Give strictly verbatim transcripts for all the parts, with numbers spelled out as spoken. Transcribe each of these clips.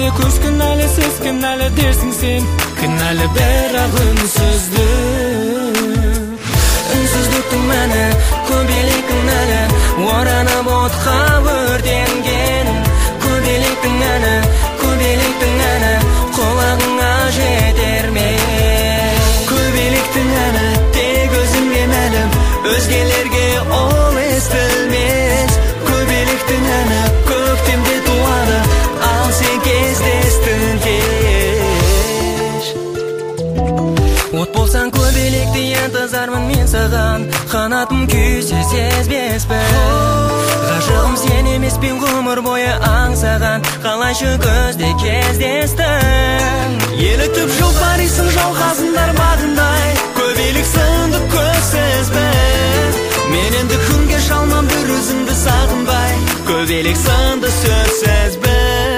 Кінәлі көз кінәлі сіз кінәлі дерсің сен, кінәлі бірақ үнсіздік. Үнсіздіктің мәні көбелек кінәлі, оранып отқа өртенген. Көбелектің әні, көбелектің әні, құлағыңа жетер ме? Көбелектің әні тек өзіңе мәлім, өзгелерге ол естілмес. Көбелектің әні көктемде туады, ал сен кездестің кеш. От болсаң көбелекті ентазармын мен саған, қанатым күйсе сезбеспін. Ғашығым сен емеспен ғұмыр бойы аңсаған, қалайшы көзде кездестің. Елітіп жол парисың жауғазындар бағындай, көбелек сынды көзсізбін. Мен енді күнге шалмам бір өзіңді сағынбай, көбелек сынды сөзсізбін.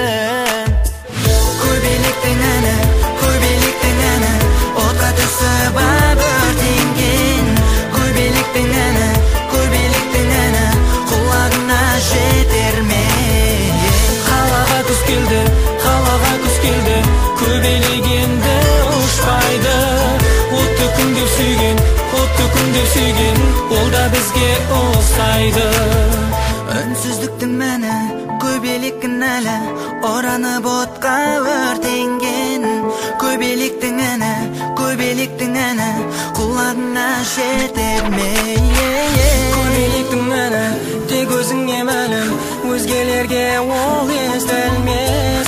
Көбелектің әні, көбелектің әні, отқа түсіп ап өртенген. Көбелектің әні, көбелектің әні, құлағына жетер ме? Қалаға күз келді, қалаға күз келді, көбелек енді ұшпайды. Отты күн деп сүйген, отты күн деп сүйген, ол да бізге ұқсайды. Үнсіздіктің мәні көбелек кінәлі, оранып отқа өртенген. Көбелектің әні, көбелектің әні, құлағына жетер ме? Көбелектің әні тек өзіңе мәлім, өзгелерге ол естілмес.